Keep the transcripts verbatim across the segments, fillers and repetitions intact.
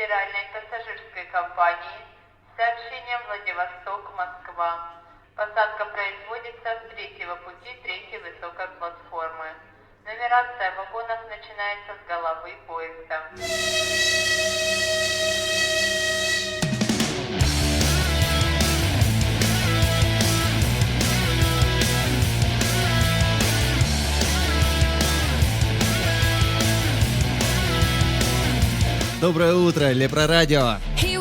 федеральной пассажирской компании с сообщением Владивосток-Москва. Посадка производится с третьего пути третьей высокой платформы. Нумерация вагонов начинается с головы поезда. Доброе утро, Лепрорадио!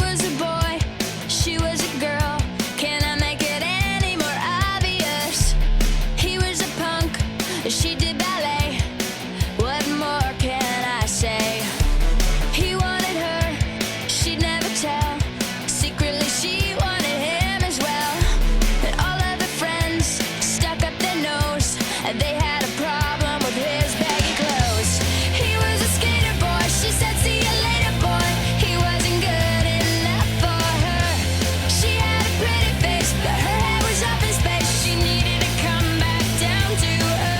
She did ballet. What more can I say? He wanted her, she'd never tell. Secretly she wanted him as well. And all of her friends stuck up their nose, and they had a problem with his baggy clothes. He was a skater boy, she said see you later boy. He wasn't good enough for her. She had a pretty face, but her head was up in space. She needed to come back down to earth.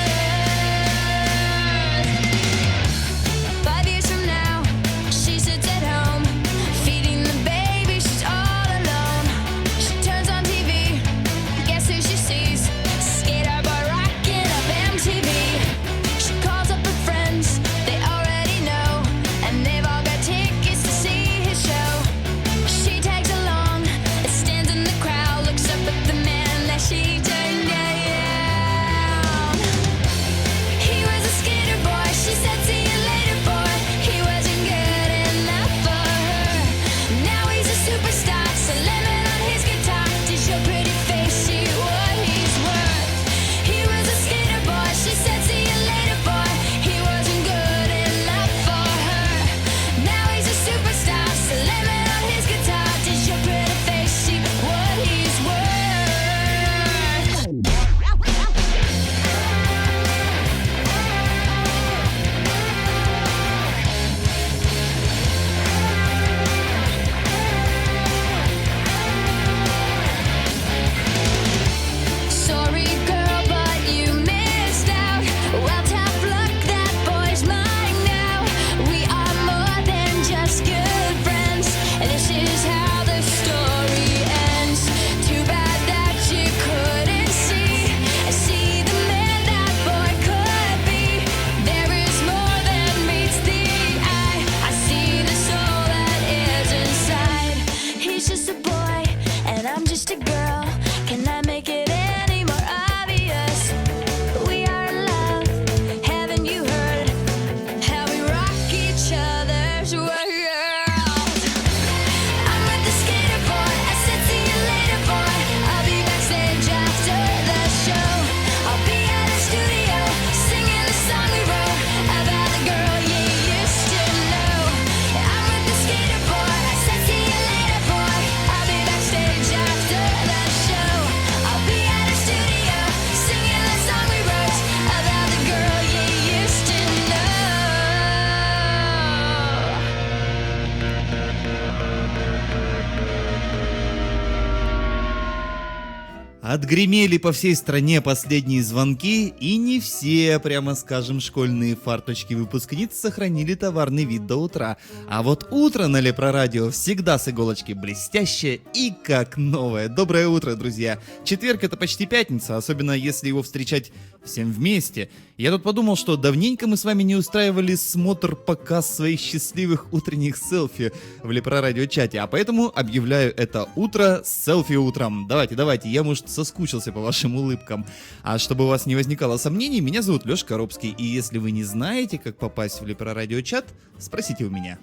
Отгремели по всей стране последние звонки, и не все, прямо скажем, школьные фарточки выпускниц сохранили товарный вид до утра. А вот утро на Лепрорадио всегда с иголочки блестящее и как новое. Доброе утро, друзья! Четверг — это почти пятница, особенно если его встречать всем вместе. Я тут подумал, что давненько мы с вами не устраивали смотр-показ своих счастливых утренних селфи в Лепрорадио-чате, а поэтому объявляю это утро с селфи утром. Давайте, давайте, я, может, соскучился по вашим улыбкам. А чтобы у вас не возникало сомнений, меня зовут Лёша Коробский, и если вы не знаете, как попасть в Лепрорадио-чат, спросите у меня.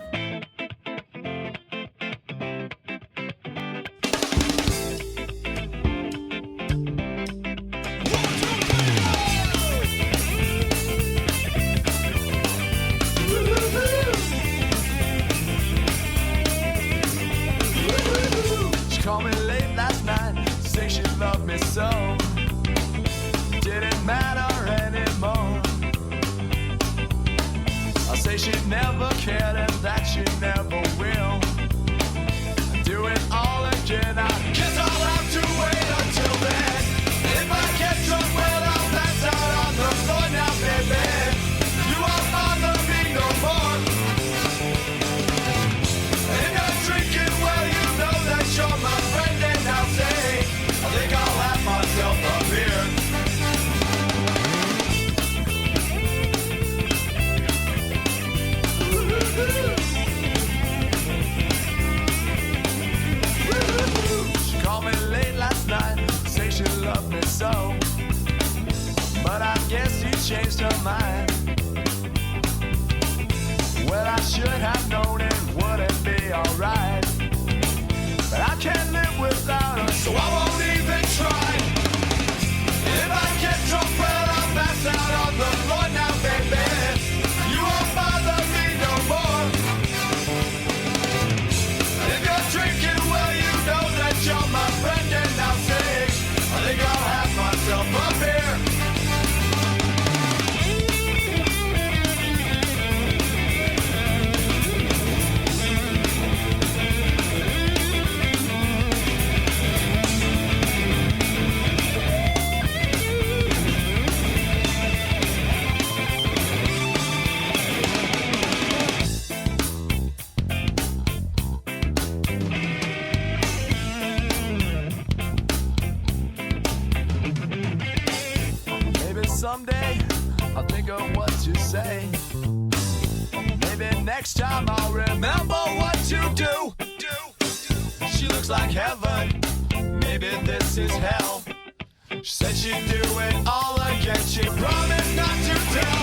She never cared and that she never will. Do it all again. I guess I'll have to wait until then. If I get drunk, well, I'll pass out on the floor now, baby. You won't bother me no more. changed her mind. Well, I should have known it wouldn't be alright, but I can't live without her, so I won't even try. If I get drunk, well, I'll pass out on the floor now, baby. You won't bother me no more. If you're drinking, well, you know that you're my friend, and I'll say, I think I'll have myself a beer. Someday I'll think of what to say. Maybe next time I'll remember what to do. She looks like heaven, maybe this is hell. She said she'd do it all again, she promised not to tell.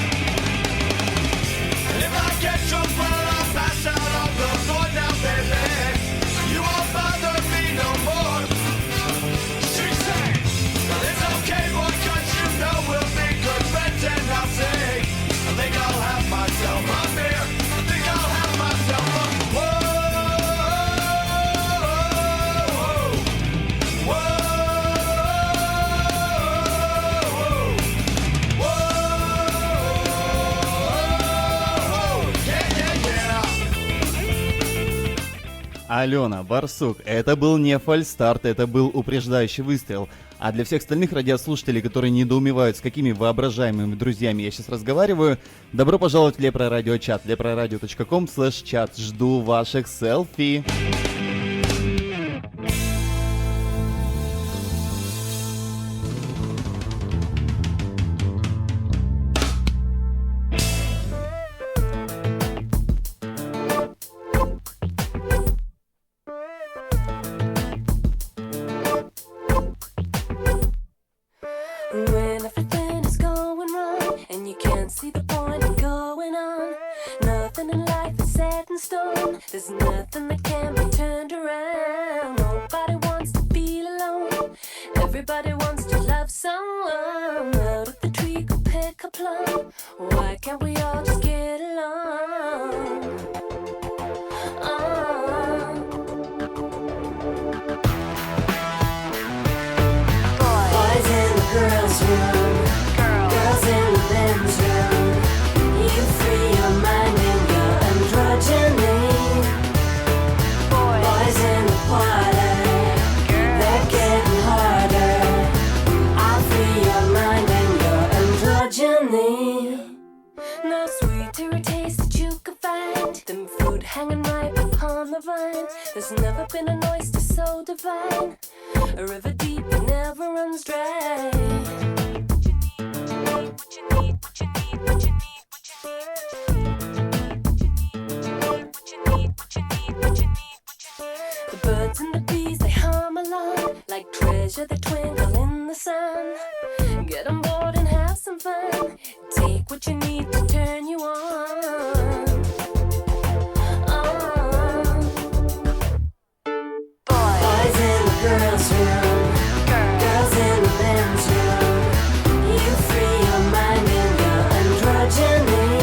And if I get drunk, well, I'll pass out on the floor now, baby. You won't bother me no more. She said, well, it's okay, boy, cause you know we'll be good friends, and I'll say, I think I'll have myself a beer. I think I'll have myself a whoa, whoa, whoa, yeah, yeah, yeah. Алена, Барсук, это был не фальстарт, это был упреждающий выстрел. А для всех остальных радиослушателей, которые недоумевают, с какими воображаемыми друзьями я сейчас разговариваю, добро пожаловать в Лепрорадио-чат, лепрорадио точка ком слэш чат. Жду ваших селфи. When everything is going wrong and you can't see the point of going on, nothing in life is set in stone. There's nothing that can be turned around. Nobody wants to feel alone. Everybody wants to love someone. Out of the tree could pick a plum. Why can't we all just get along? Oh. Boys in the girls' room, girls in the men's room. You free your mind and your androgyny. Boys in the party, they're getting harder. I'll free your mind and your androgyny. No sweeter taste that you can find than fruit hanging ripe upon the vine. There's never been an oyster so divine, a river deep that never runs dry. What you need, what you need, what you need, what you need, what you need, what you need, what you need, what you need. The birds and the bees, they hum along like treasure that twinkle in the sun. Get on board and have some fun. Take what you need to turn you on. Boys in the girls' room, girls in the men's room. You free your mind and your androgyny.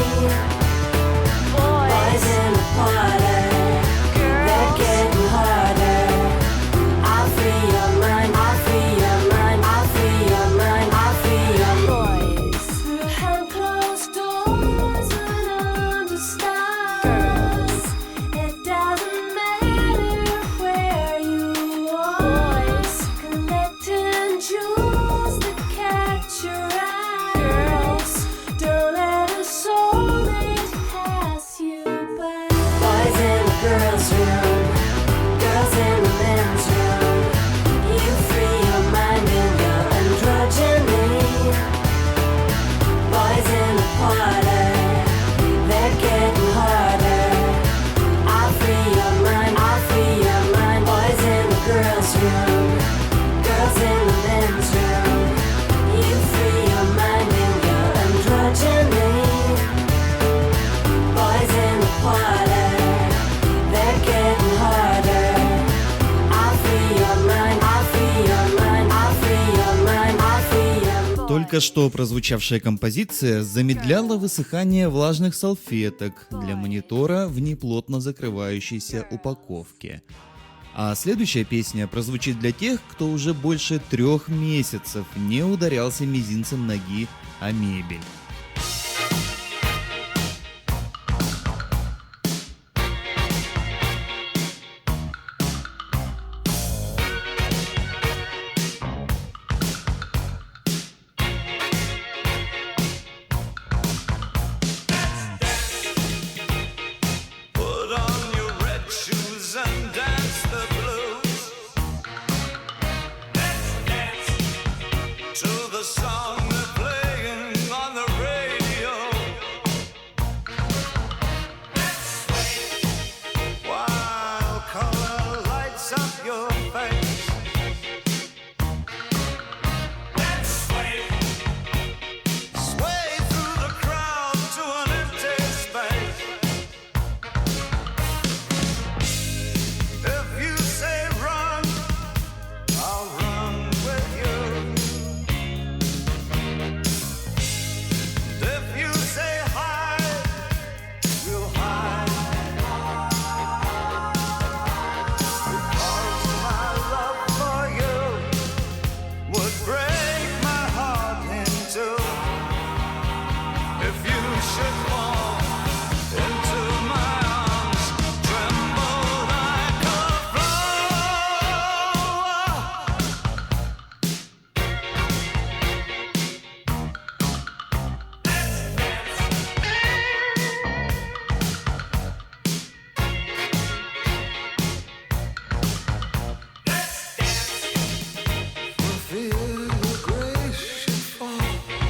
Boys in the party, they're getting harder. I'll free your mind, I'll free your mind, I'll free your mind, I'll free your boys. Behind closed doors and under stars, it doesn't matter where you are. Collecting jewels that catch your eyes. Don't let a soulmate pass you by. Boys in the girls' room, girls in the men's room. You free your mind and your androgyny. Boys in the party, they're getting harder. I'll free your mind, I'll free your mind. Boys in the girls' room, girls in the men's room. You free your mind and your Только что прозвучавшая композиция замедляла высыхание влажных салфеток для монитора в неплотно закрывающейся упаковке. А следующая песня прозвучит для тех, кто уже больше трех месяцев не ударялся мизинцем ноги о мебель. Put on your red shoes and dance the blues. Let's dance to the song they're playing on the radio. Let's sway while color lights up your face. Let's sway, sway through the crowd to an empty space. If you say run, I'll run with you. If you say hide, we'll hide. Because my love for you would break my heart in two. If you should fall into my arms, tremble like a flower. For fear your grace should fall.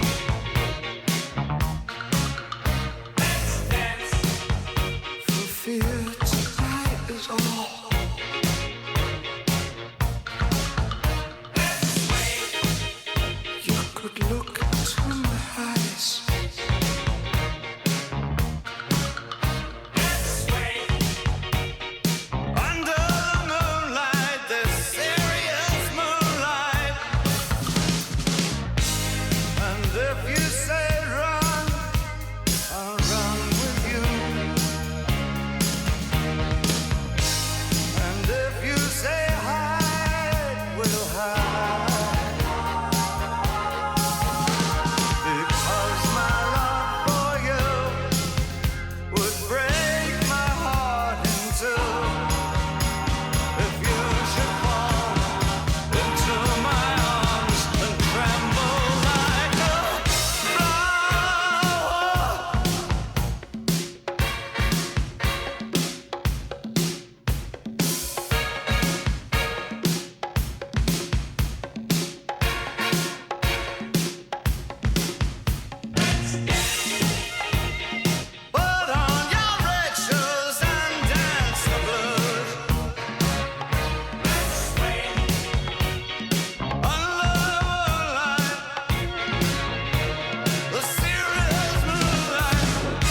For fear tonight is all. You could look into my eyes. Under the moonlight, this serious moonlight. And if you say run, I'll run with you. And if you say hide, we'll hide. Because my love for you would break my heart in two. If you should fall into my arms and tremble like a flower. Put on your red shoes and dance the blues. Let's sway under the moonlight, the serious moonlight.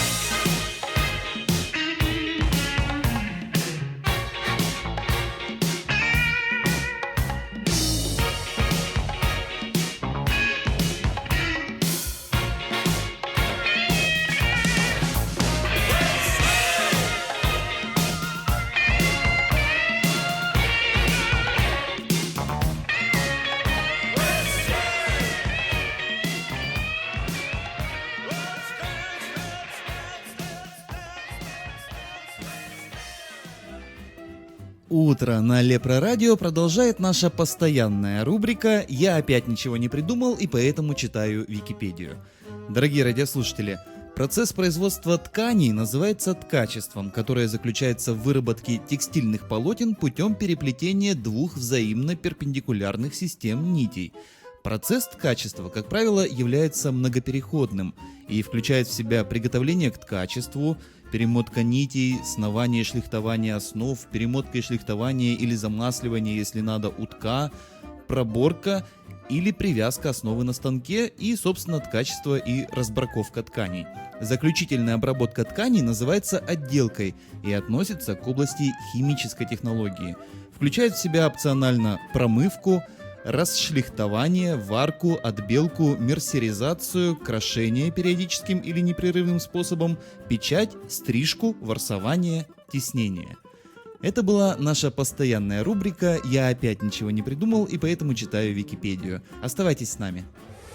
Утро на Лепро Радио продолжает наша постоянная рубрика «Я опять ничего не придумал и поэтому читаю Википедию». Дорогие радиослушатели, процесс производства тканей называется ткачеством, которое заключается в выработке текстильных полотен путем переплетения двух взаимно перпендикулярных систем нитей. Процесс ткачества, как правило, является многопереходным и включает в себя приготовление к ткачеству, перемотка нитей, снование и шлихтование основ, перемотка и шлихтование или замасливание, если надо, утка, проборка или привязка основы на станке и, собственно, ткачество и разбраковка тканей. Заключительная обработка тканей называется отделкой и относится к области химической технологии. Включает в себя опционально промывку, расшлихтование, варку, отбелку, мерсеризацию, крошение периодическим или непрерывным способом, печать, стрижку, ворсование, тиснение. Это была наша постоянная рубрика «Я опять ничего не придумал» и поэтому читаю Википедию. Оставайтесь с нами.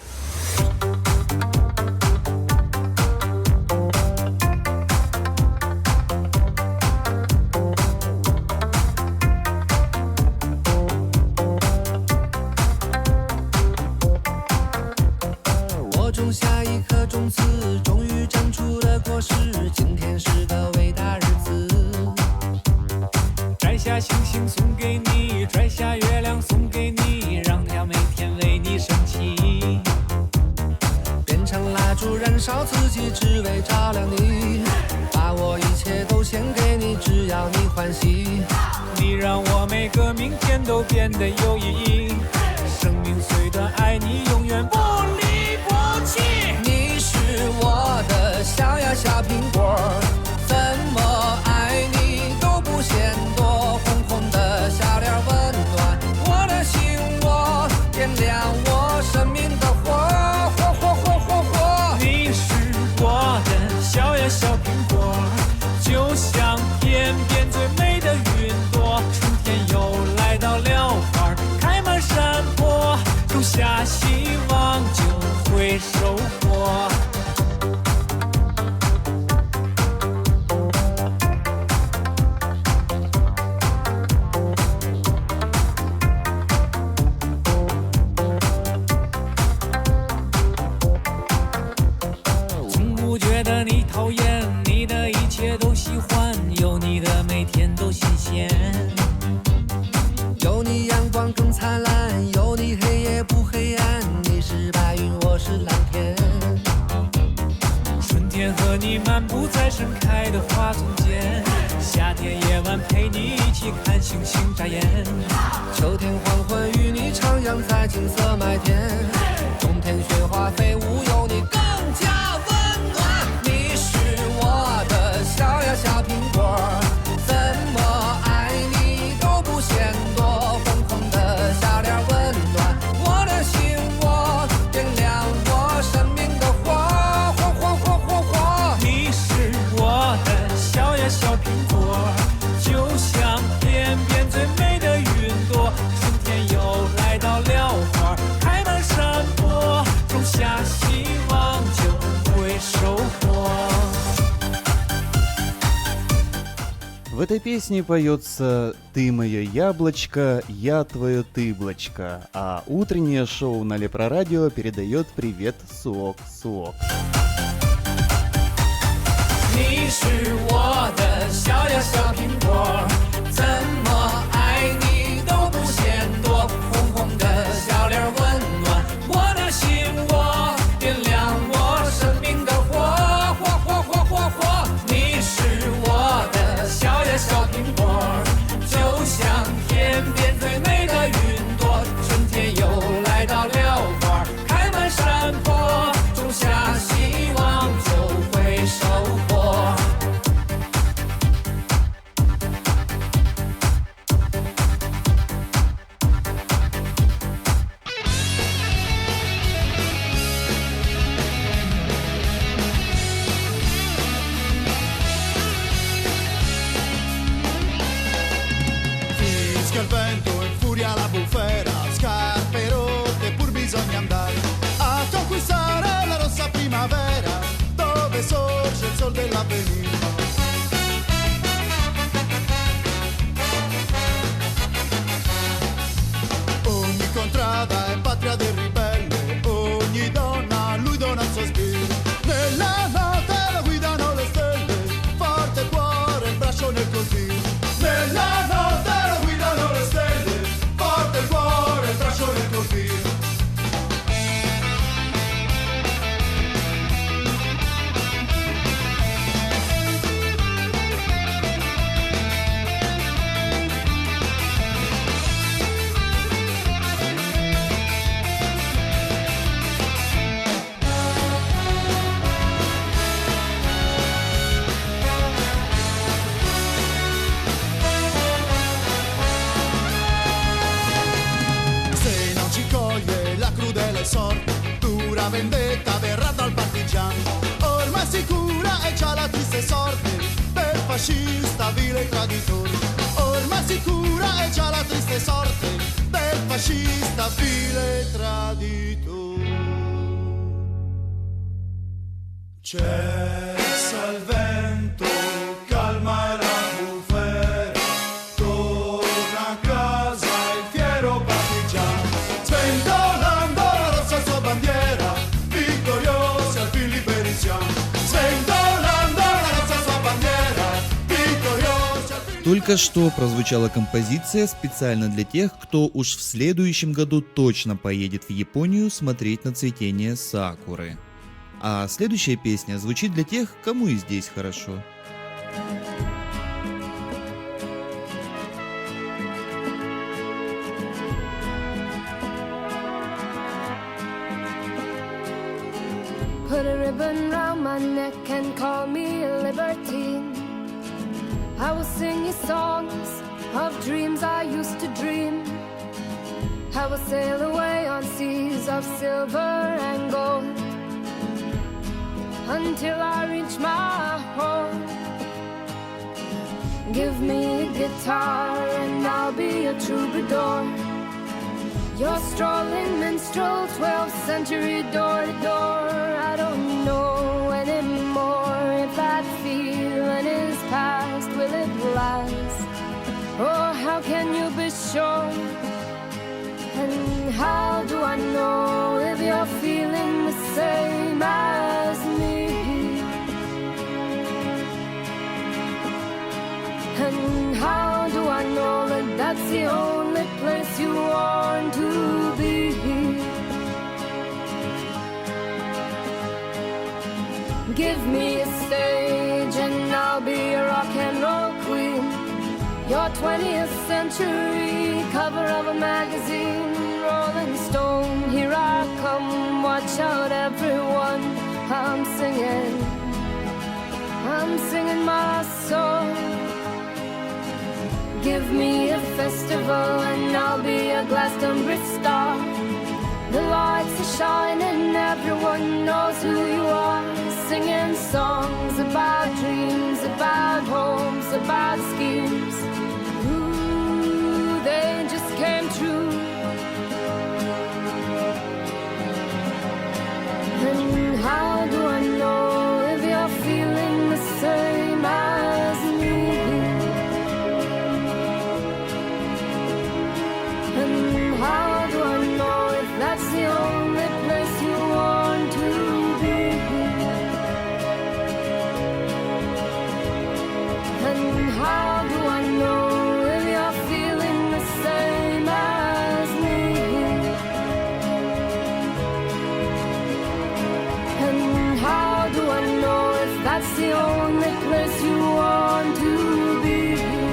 В этой песне поется «Ты мое яблочко, я твое тыблочко», а утреннее шоу на Лепрорадио передает привет Суок Суок. 你是我的小呀小苹果，怎么爱你都不嫌多，红红的小脸温暖我的心窝，点亮我生命的火，火火火火火。你是我的小呀小苹果，就像天边最美的云朵，春天又来到了花开满山坡，种下希望就会收获。 fascista, vile traditore. Ormai sicura è già la triste sorte del fascista, vile traditore. Cessa il vento, calma la bufera, torna a casa il fiero partigiano, sventolando la rossa sua bandiera, vittoriosi al fin liberiziano, sventolando la rossa sua bandiera, vittoriosi al fin. Только что прозвучала композиция специально для тех, кто уж в следующем году точно поедет в Японию смотреть на цветение сакуры. А следующая песня звучит для тех, кому и здесь хорошо. Put a ribbon round my neck and call me a libertine. I will sing you songs of dreams I used to dream. I will sail away on seas of silver and gold until I reach my home. Give me a guitar and I'll be a troubadour, your strolling minstrel, twelfth century door to door. I don't know anymore if that feeling is past, will it last? Oh, how can you be sure? And how do I know if you're feeling the same as me? And how do I know that that's the only place you want to be? Give me a stage and I'll be a rock and roll queen, your twentieth century cover of a magazine. Rolling Stone, here I come, watch out everyone. I'm singing, I'm singing my song. Give me a festival and I'll be a Glastonbury star. The lights are shining, everyone knows who you are. Singing songs about dreams, about homes, about schemes. Ooh, they just came true. And how do I know if you're feeling the same as me? And how do I know if that's the only place you want to be? And how do I know if you're feeling the same as me? And how do I know if that's the only place you want to be?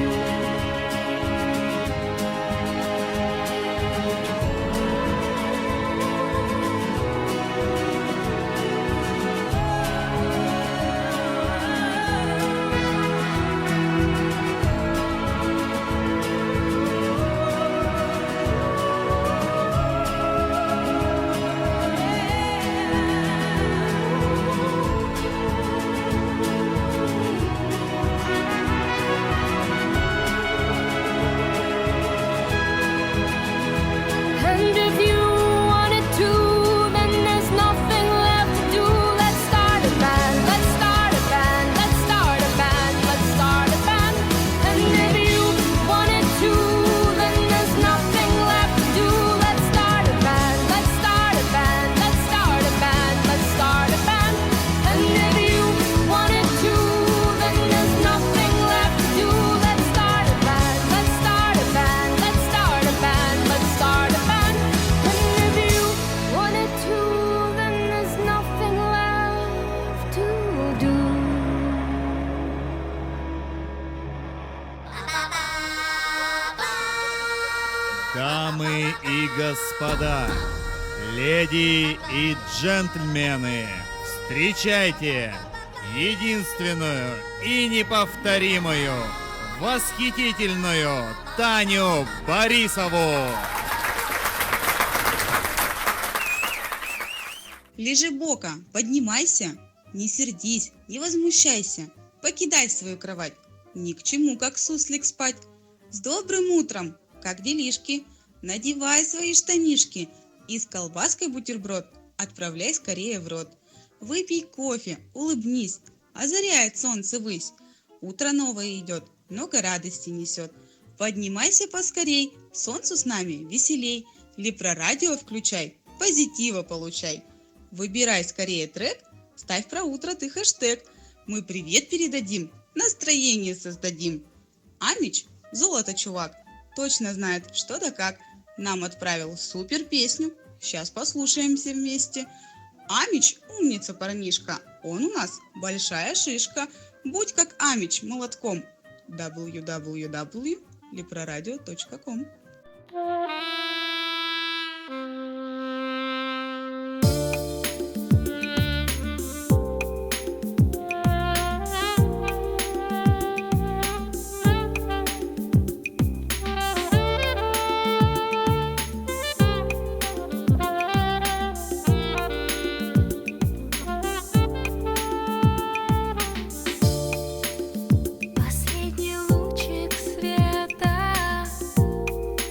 And if you wanted to, then there's nothing left to do. Let's start a band, let's start a band, let's start a band, let's start a band. And if you wanted to, then there's nothing left to do. Let's start a band, let's start a band, let's start a band, let's start a band. And if you wanted to, then there's nothing left to do. Let's start a band, let's start a band, let's start a band, let's start a band. And if you wanted to, then there's nothing left to do. Дамы и господа, леди и джентльмены, встречайте единственную и неповторимую, восхитительную Таню Борисову! Лежебока, поднимайся, не сердись, не возмущайся, покидай свою кровать, Ни к чему, как суслик, спать. С добрым утром, как делишки? Надевай свои штанишки и с колбаской бутерброд отправляй скорее в рот. Выпей кофе, улыбнись, озаряет солнце высь. Утро новое идет, много радости несет. Поднимайся поскорей, солнцу с нами веселей. Лепрорадио включай, позитива получай. Выбирай скорее трек, ставь про утро ты хэштег. Мы привет передадим, настроение создадим. Амич, золото чувак, точно знает, что да как. Нам отправил супер песню, сейчас послушаем все вместе. Амич умница парнишка, он у нас большая шишка. Будь как Амич молотком. дабл ю дабл ю дабл ю точка лепрорадио точка ком. Последний лучик света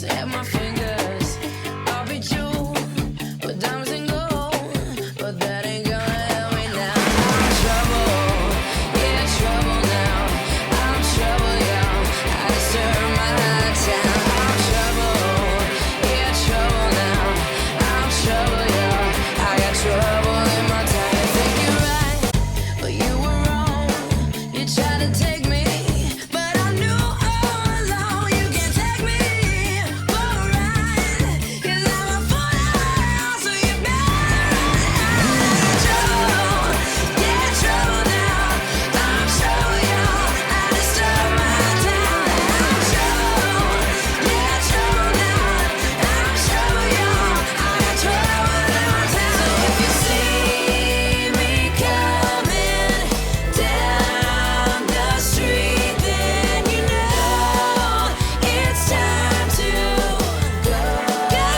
snap my fingers. I'll be jeweled with diamonds and gold, but that ain't gonna help me now. I'm trouble, yeah, trouble now. I'm trouble, y'all. I disturb my town. I'm trouble, yeah, trouble now. I'm trouble, y'all. I got trouble in my town. You think you're right, but you were wrong. You tried to take me, but I knew all along you can't take me for a ride. 'Cause I'm a fool now, so you better run. Trouble, yeah, trouble now. I'm trouble, y'all. I disturb my town. I'm trouble, yeah, trouble now. I'm trouble, y'all. I got trouble in my town. So if you see me coming down the street, then you know it's time to go. Go.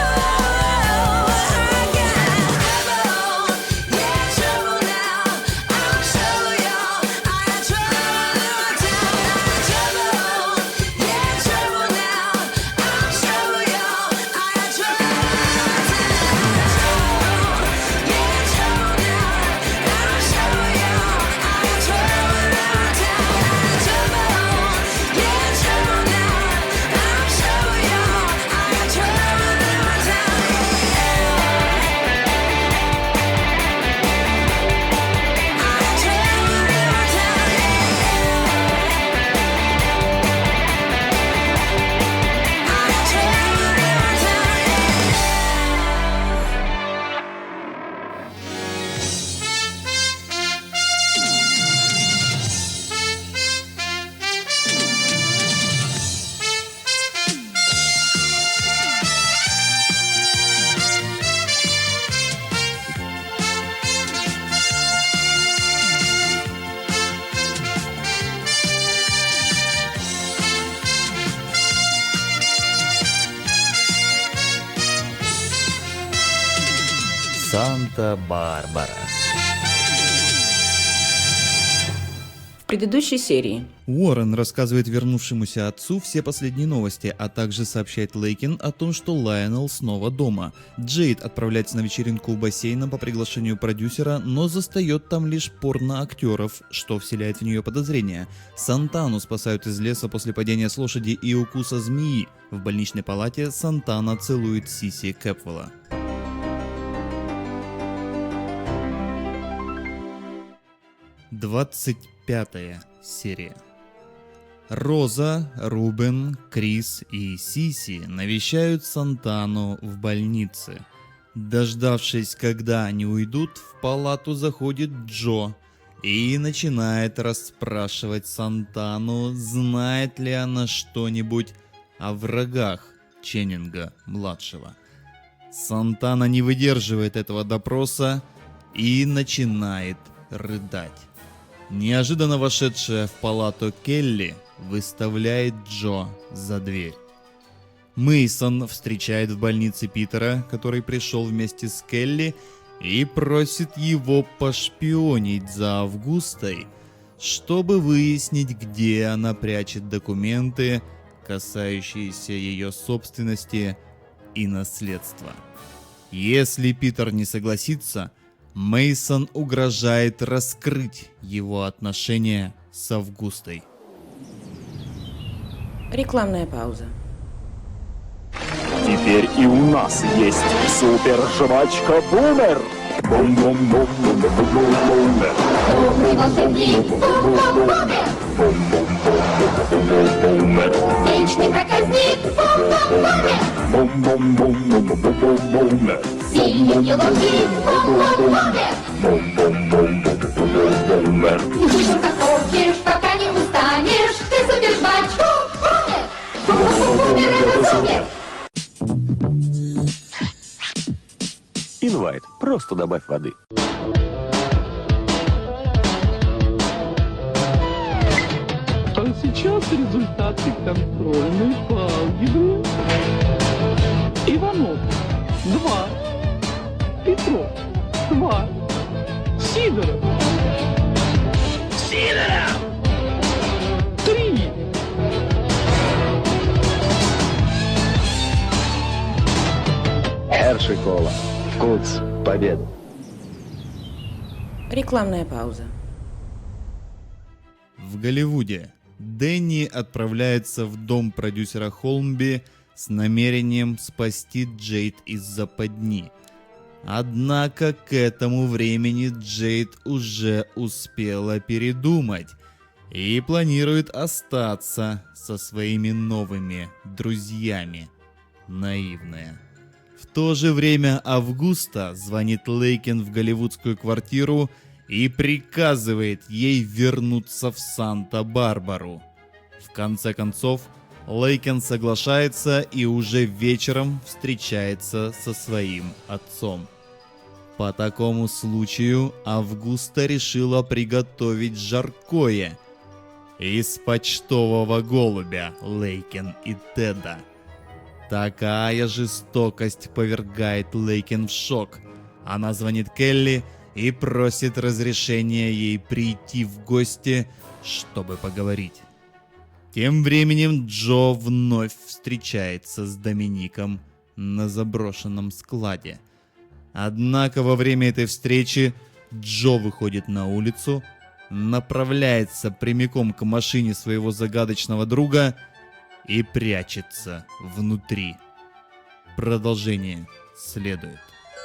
I got trouble, yeah, trouble now. I'm trouble, y'all. I got trouble in my town. I'm trouble, yeah, trouble now. I'm trouble, y'all. I got trouble in my town. Trouble, yeah, trouble now. I'm trouble, y'all. I got trouble in my town. Trouble, yeah, trouble now. I'm trouble, y'all. I got trouble in my town. I got trouble in my Санта-Барбара. В предыдущей серии Уоррен рассказывает вернувшемуся отцу все последние новости, а также сообщает Лейкин о том, что Лайонел снова дома. Джейд отправляется на вечеринку у бассейна по приглашению продюсера, но застает там лишь порно-актеров, что вселяет в нее подозрения. Сантану спасают из леса после падения с лошади и укуса змеи. В больничной палате Сантана целует Сиси Кэпвелла. двадцать пятая серия. Роза, Рубен, Крис и Сиси навещают Сантану в больнице. Дождавшись, когда они уйдут, в палату заходит Джо и начинает расспрашивать Сантану, знает ли она что-нибудь о врагах Ченнинга-младшего. Сантана не выдерживает этого допроса и начинает рыдать. Неожиданно вошедшая в палату Келли выставляет Джо за дверь. Мейсон встречает в больнице Питера, который пришел вместе с Келли, и просит его пошпионить за Августой, чтобы выяснить, где она прячет документы, касающиеся ее собственности и наследства. Если Питер не согласится, Мейсон угрожает раскрыть его отношения с Августой. рекламная пауза. Теперь и у нас есть супер-жвачка Бумер. Бум-бум-бум-бум-бум-бум-бумер. Добрый волшебник, бум-бум-бумер. Бум-бум-бум-бум-бумер. Вечный проказник, бум-бум-бумер. Бум-бум-бум-бум-бум-бумер. Сильный и ловкий, бум-бум-бумер. Бум-бум-бум-бум-бумер. Не слышал, как хочешь, пока не устанешь. Ты супер-жвачка, бумер. Бум-бум-бумер, это супер. Инвайт. Просто добавь воды. А сейчас результаты контрольной по алгебре. Иванов два, Петров два, Сидоров Сидоров три, Кока-Кола. Вкус победы. Рекламная пауза. В Голливуде Дэнни отправляется в дом продюсера Холмби с намерением спасти Джейд из западни. Однако к этому времени Джейд уже успела передумать и планирует остаться со своими новыми друзьями. Наивная. В то же время Августа звонит Лейкен в голливудскую квартиру и приказывает ей вернуться в Санта-Барбару. В конце концов, Лейкен соглашается и уже вечером встречается со своим отцом. По такому случаю Августа решила приготовить жаркое из почтового голубя Лейкен и Теда. Такая жестокость повергает Лейкен в шок. Она звонит Келли и просит разрешения ей прийти в гости, чтобы поговорить. Тем временем Джо вновь встречается с Домиником на заброшенном складе. Однако во время этой встречи Джо выходит на улицу, направляется прямиком к машине своего загадочного друга и прячется внутри. Продолжение следует.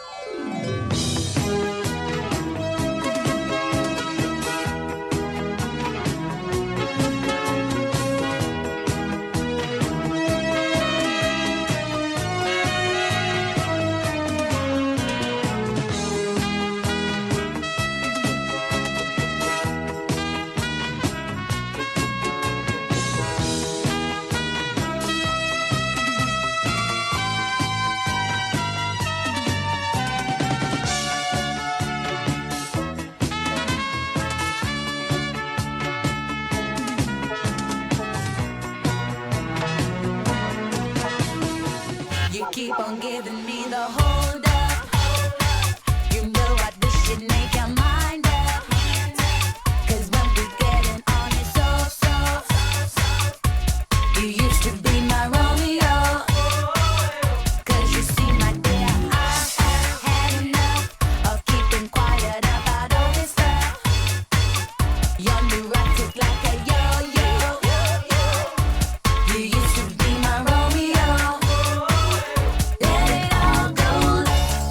You keep on giving me the hold up. You know I wish you'd make your mind up. Cause when we getting on it so, so you used to be my Romeo. Cause you see my dear, I have had enough of keeping quiet about all this stuff. You're neurotic like a yo-yo. You used to be my Romeo. Let it all go.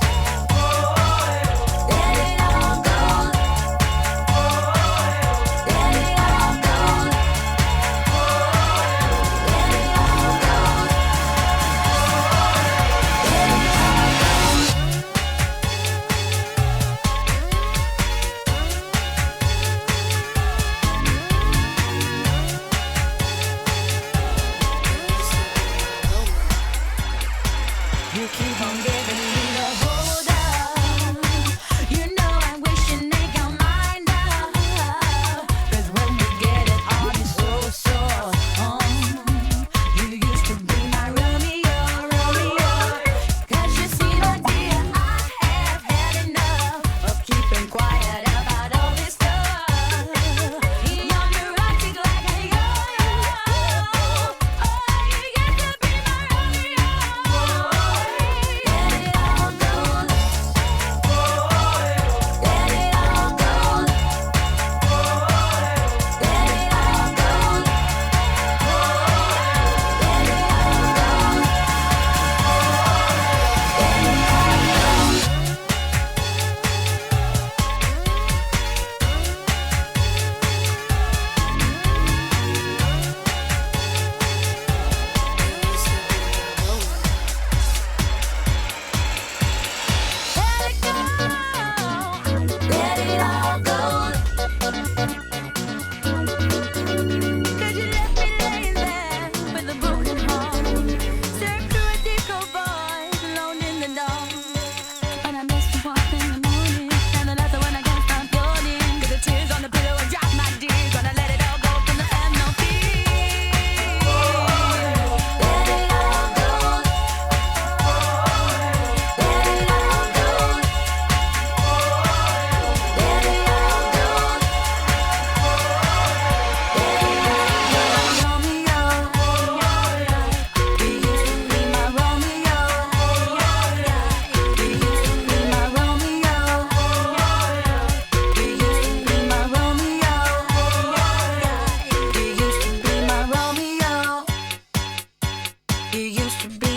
Let it all go. Let it all go. Let it all go. You keep on giving me the hold up. You know I wish you'd make your mind up. Cause when we get it on it's so, so um, you used to be my Romeo, Romeo. Cause you see my dear, I have had enough of keeping quiet about all this stuff. You're neurotic like a yo-yo. Oh, you used to be my Romeo. Let it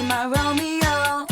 my Romeo.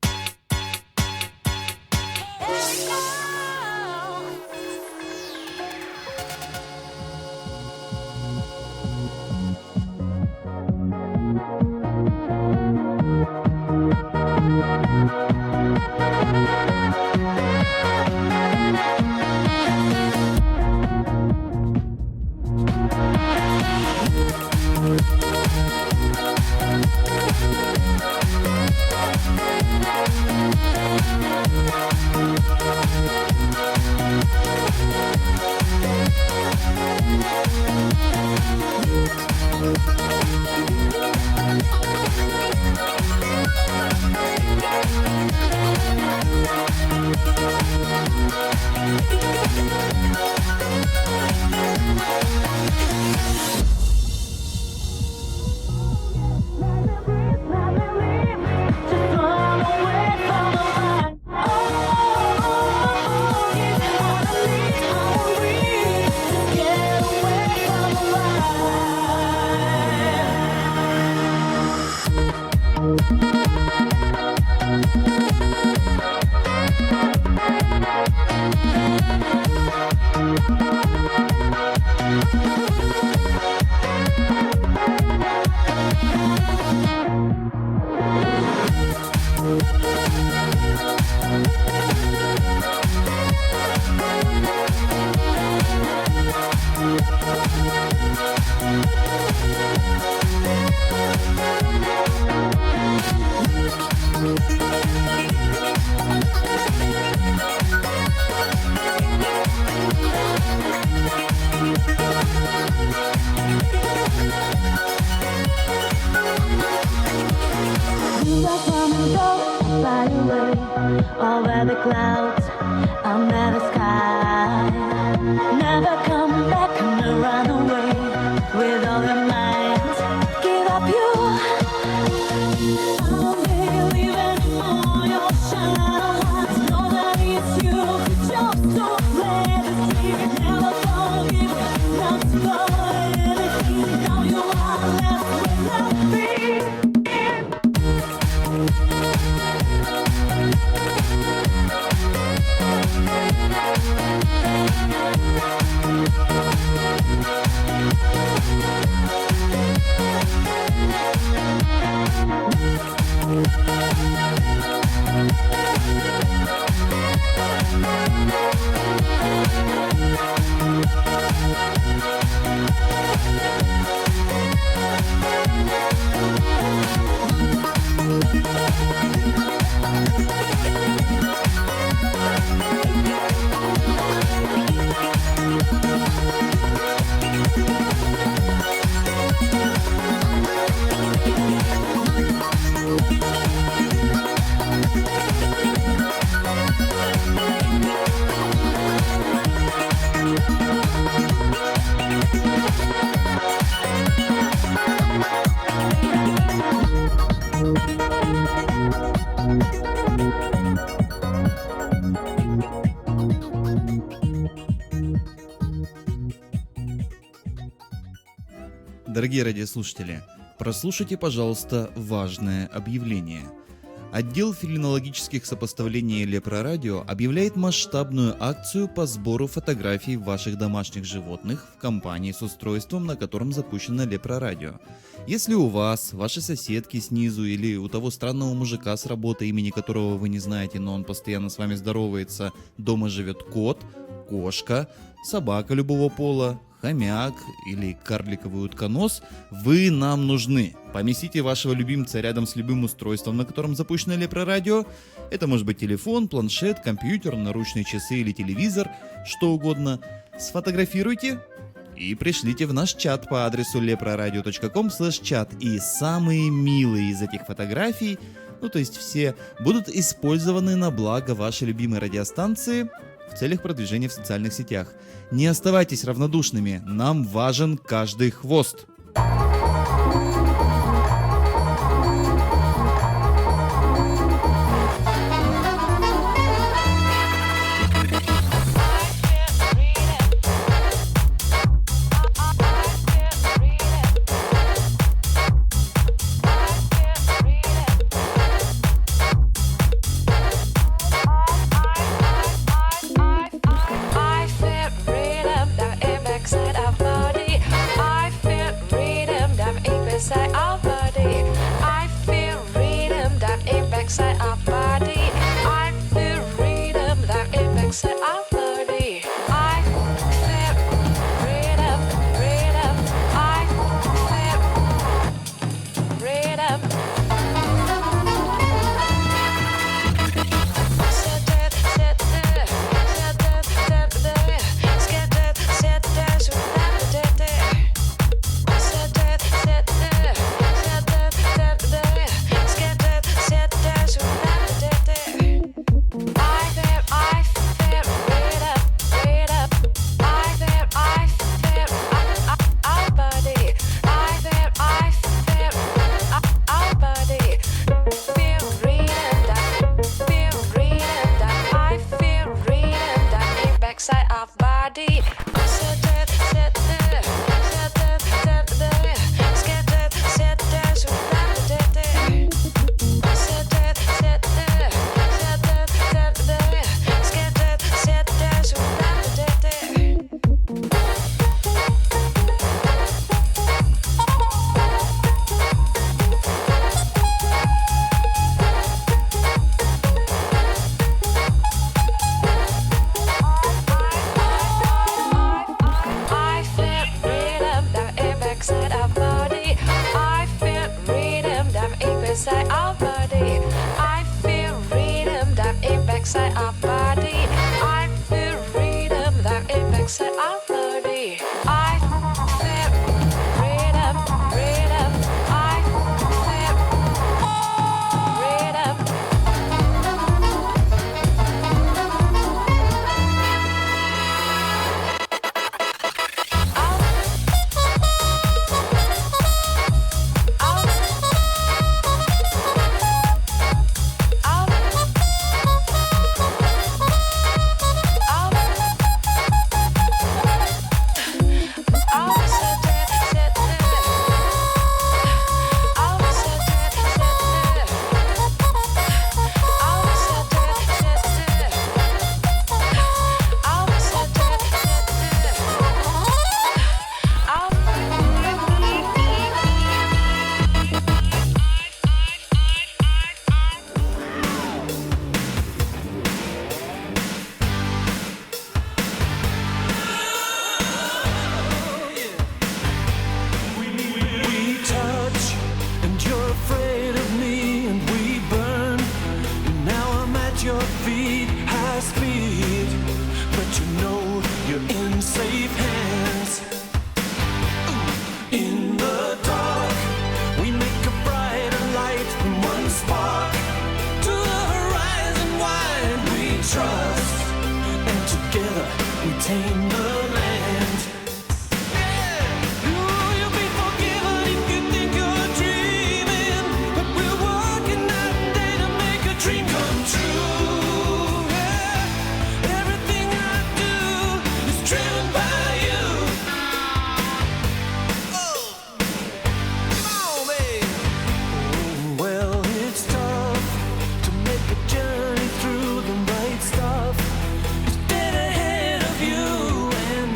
Over the clouds, under the sky. Never come back and run away with all your mind. Give up you. I'll believe in all your shadow hearts. Know that it's you. Just don't play the secret. Never forgive. Not for anything. Now you are left without me. Дорогие радиослушатели, прослушайте, пожалуйста, важное объявление. Отдел фелинологических сопоставлений Лепрорадио объявляет масштабную акцию по сбору фотографий ваших домашних животных в компании с устройством, на котором запущено Лепрорадио. Если у вас, ваши соседки снизу или у того странного мужика с работы, имени которого вы не знаете, но он постоянно с вами здоровается, дома живет кот, кошка, собака любого пола, хомяк или карликовый утконос, вы нам нужны. Поместите вашего любимца рядом с любым устройством, на котором запущено Лепрорадио. Это может быть телефон, планшет, компьютер, наручные часы или телевизор, что угодно. Сфотографируйте и пришлите в наш чат по адресу лепрорадио точка ком слэш чат. И самые милые из этих фотографий, ну то есть все, будут использованы на благо вашей любимой радиостанции в целях продвижения в социальных сетях. Не оставайтесь равнодушными, нам важен каждый хвост. backside of body. I feel freedom that in backside of body. I feel freedom, freedom. I feel freedom. Set it, set it, set it, set it. Set it, set it, so that it, it. Set it, set it, set it, set it. Set it, set it, so that it, it. I feel, I feel freedom, freedom. I feel, I feel our, our body. I feel, I feel our, our body. Feel freedom, that feel freedom, that I feel freedom, that in backside of body. Set it, set it, set it, set it. Set it, set it, so that it, it. Set it, set it, set it, set it. Set it, set it, so that it, it. I feel freedom that in backside of body. I feel freedom that in backside of body. I feel freedom that in backside of body. I feel freedom that in backside of body. I feel freedom, freedom. I feel freedom. We touch, and you're afraid of me, and we burn. And now I'm at your feet, high speed. But you know you're in safe hands. In the dark, we make a brighter light from one spark to the horizon wide. We trust, and together we tame the land. You'll be forgiven if you think you're dreaming, but we're working night and day to make a dream come true. Yeah. Everything I do is driven by you. Oh, come on, babe. Oh, well, it's tough to make a journey through the right stuff. It's dead ahead of you and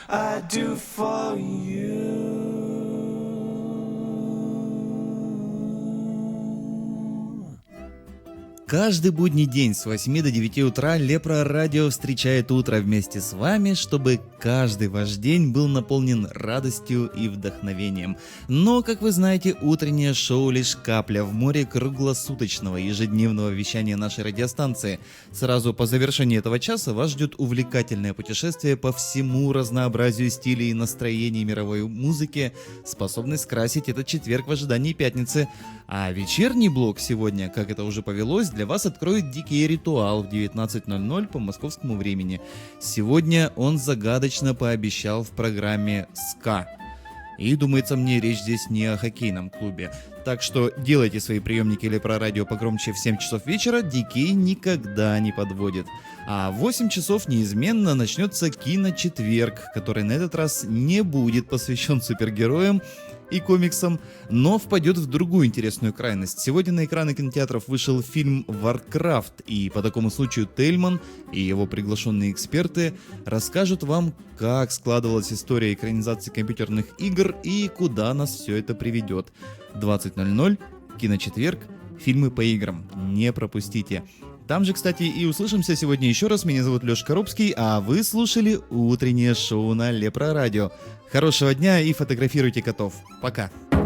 I do for you. Каждый будний день с восьми до девяти утра Лепра Радио встречает утро вместе с вами, чтобы каждый ваш день был наполнен радостью и вдохновением. Но, как вы знаете, утреннее шоу лишь капля в море круглосуточного ежедневного вещания нашей радиостанции. Сразу по завершении этого часа вас ждет увлекательное путешествие по всему разнообразию стилей и настроений мировой музыки, способный скрасить этот четверг в ожидании пятницы. А вечерний блок сегодня, как это уже повелось, для вас откроет Дикий Ритуал в девятнадцать ноль ноль по московскому времени. Сегодня он загадочно пообещал в программе «СКА». И, думается мне, речь здесь не о хоккейном клубе. Так что делайте свои приемники Лепра Радио погромче в семь часов вечера, Дикей никогда не подводит. А в восемь часов неизменно начнется Киночетверг, который на этот раз не будет посвящен супергероям и комиксам, но впадет в другую интересную крайность. Сегодня на экраны кинотеатров вышел фильм «Варкрафт», и по такому случаю Тельман и его приглашенные эксперты расскажут вам, как складывалась история экранизации компьютерных игр и куда нас все это приведет. двадцать ноль ноль, Киночетверг, фильмы по играм. Не пропустите. Там же, кстати, и услышимся сегодня еще раз. Меня зовут Леша Коробский, а вы слушали утреннее шоу на Лепра Радио. Хорошего дня и фотографируйте котов. Пока.